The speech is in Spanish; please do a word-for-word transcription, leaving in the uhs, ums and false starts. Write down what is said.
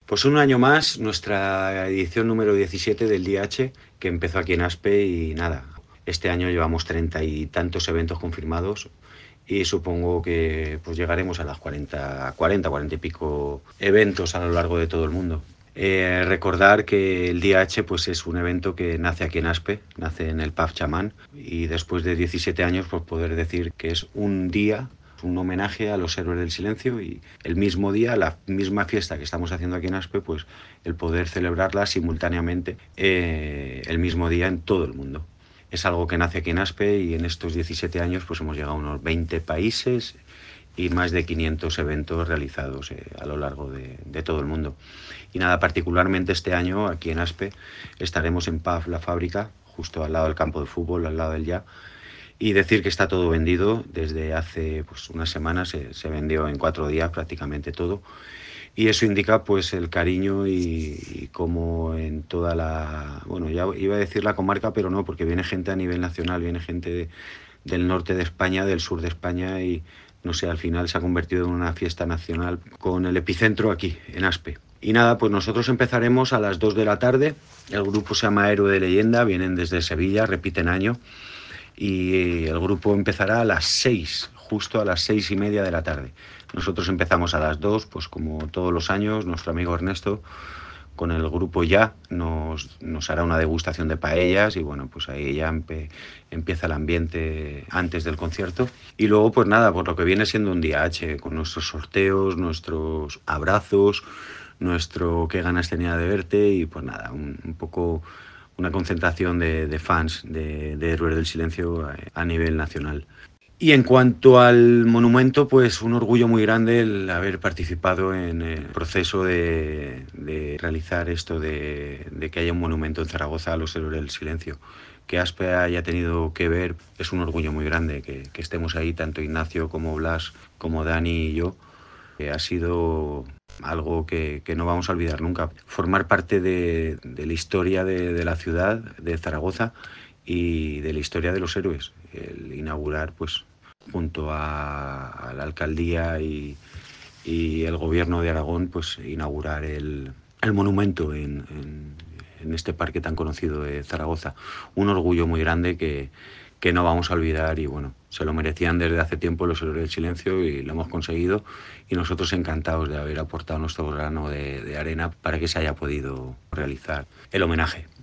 Pues un año más, nuestra edición número diecisiete del D H, que empezó aquí en Aspe y nada, este año llevamos treinta y tantos eventos confirmados y supongo que pues llegaremos a las cuarenta, cuarenta, cuarenta y pico eventos a lo largo de todo el mundo. Eh, recordar que el D H pues, es un evento que nace aquí en Aspe, nace en el Pub Chamán y después de diecisiete años pues, poder decir que es un día, un homenaje a los héroes del silencio y el mismo día, la misma fiesta que estamos haciendo aquí en Aspe, pues el poder celebrarla simultáneamente eh, el mismo día en todo el mundo. Es algo que nace aquí en Aspe y en estos diecisiete años pues hemos llegado a unos veinte países y más de quinientos eventos realizados eh, a lo largo de, de todo el mundo. Y nada, particularmente este año aquí en Aspe estaremos en P A F La Fábrica, justo al lado del campo de fútbol, al lado del Ya, y decir que está todo vendido. Desde hace pues, unas semanas se, se vendió en cuatro días prácticamente todo. Y eso indica pues el cariño y, y cómo en toda la, bueno, ya iba a decir la comarca, pero no, porque viene gente a nivel nacional, viene gente de, del norte de España, del sur de España y no sé, al final se ha convertido en una fiesta nacional con el epicentro aquí, en Aspe. Y nada, pues nosotros empezaremos a las dos de la tarde, el grupo se llama Héroe de Leyenda, vienen desde Sevilla, repiten año, y el grupo empezará a las seis, justo a las seis y media de la tarde. Nosotros empezamos a las dos, pues como todos los años, nuestro amigo Ernesto con el grupo Ya nos, nos hará una degustación de paellas y bueno, pues ahí ya empe, empieza el ambiente antes del concierto. Y luego pues nada, por lo que viene siendo un día H, con nuestros sorteos, nuestros abrazos, nuestro qué ganas tenía de verte y pues nada, un, un poco una concentración de, de fans de, de Héroes del Silencio a, a nivel nacional. Y en cuanto al monumento, pues un orgullo muy grande el haber participado en el proceso de, de realizar esto de, de que haya un monumento en Zaragoza a los héroes del silencio. Que Aspe haya tenido que ver es un orgullo muy grande, que, que estemos ahí tanto Ignacio como Blas, como Dani y yo. Que ha sido algo que, que no vamos a olvidar nunca. Formar parte de, de la historia de, de la ciudad, de Zaragoza, y de la historia de los héroes. El inaugurar, pues, junto a, a la alcaldía y, y, el gobierno de Aragón, pues inaugurar el, el monumento en, en, en, este parque tan conocido de Zaragoza. Un orgullo muy grande que, que no vamos a olvidar y bueno, se lo merecían desde hace tiempo los héroes del silencio y lo hemos conseguido y nosotros encantados de haber aportado nuestro grano de, de arena para que se haya podido realizar el homenaje.